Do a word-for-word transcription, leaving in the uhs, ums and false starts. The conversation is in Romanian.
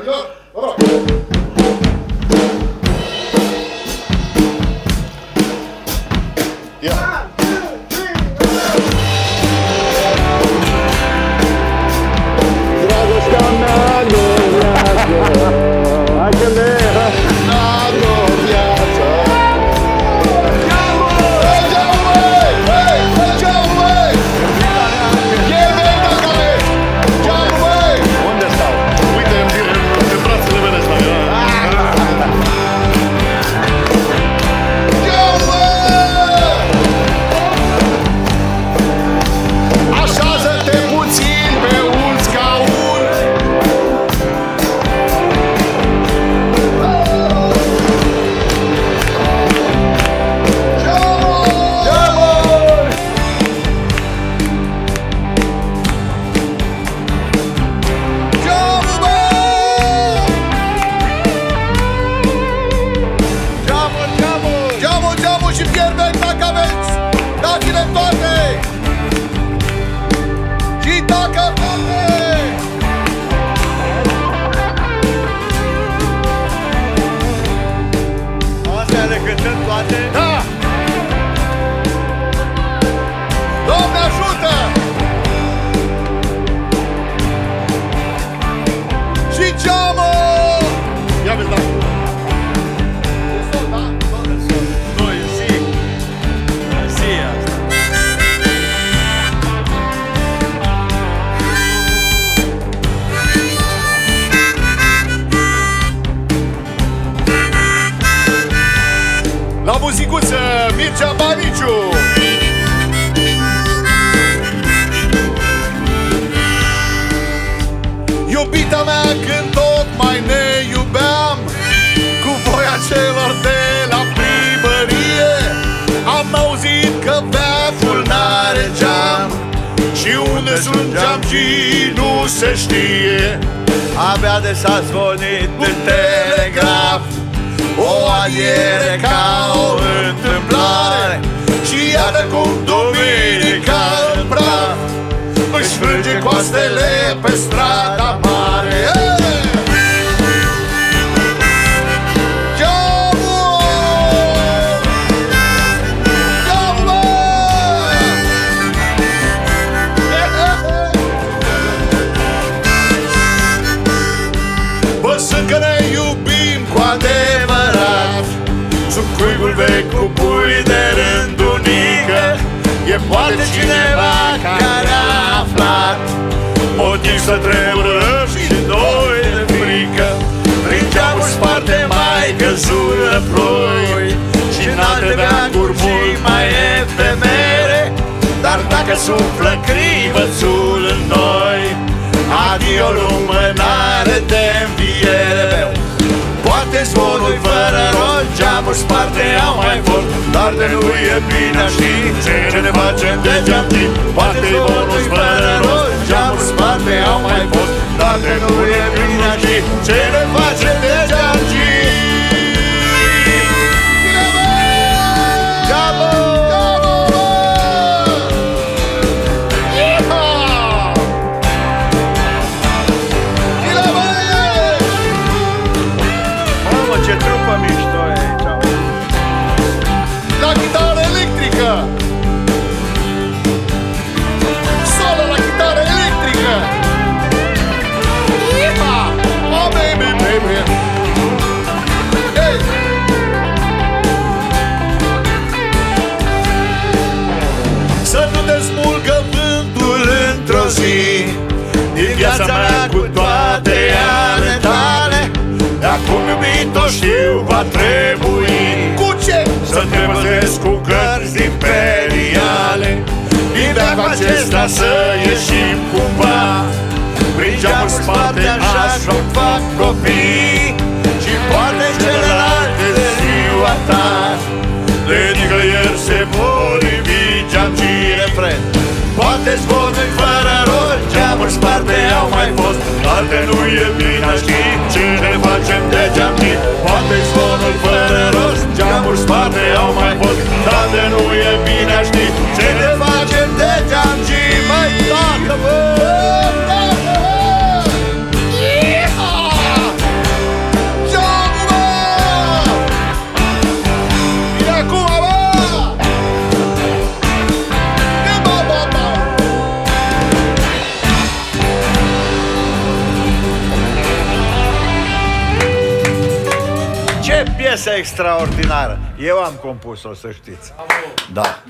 muzicuță, Mircea Baniciu. Iubita mea, când tocmai ne iubeam, cu voia celor de la primărie, am auzit că veacul n-are geam și unde sunt geamcii nu se știe. Abia de s-a zvonit în telegraf o adiere ca o întâmplare, și iată cum duminica în praf își frânge coastele pe strada mare. Că ne iubim cu adevărat, sub cuibul vechi cu pui de rândunică, e poate cineva care a aflat motiv să tremură și noi de frică. Prin geamuri sparte mai căzură ploi și în alte veacuri mult mai efemere, dar dacă suflă crivățul în noi, adio lumânare de înviere. Poate zvonul fără rost, geamuri sparte au mai fost, dar de nu e bine a ști ce ne facem de geamții. Poate zvonul fără rost, geamuri sparte au mai fost, dar de nu e bine a ști ce ne facem de geamții. Ce trupă mișto e aici. La chitară electrică. Solo la chitară electrică. Yeehaw! Oh baby, baby. Hey! Să nu te smulgă vântul într-o zi din viața mea cu toate ale tale. Acum, iubito, știu, va trebui cu ce? Să te păzesc cu cărți imperiale, din veacul acesta să ieșim cumva. Prin geamuri spate așa și-o fac copii, și poate celelalte de ziua ta de nicăieri se vor ivi geamcii. Refren. Poate zvonui fără rost, geamuri sparte au mai fost, dar de nu e bine a ști ce ne facem de geamcii. Poate zvonul fără rost, geamuri sparte au mai fost, dar de nu e bine a ști ce ne facem de geamcii. Mai toată, bă! Toată, bă! Yeehaw! piesă extraordinară. Eu am compus-o, să știți. Da.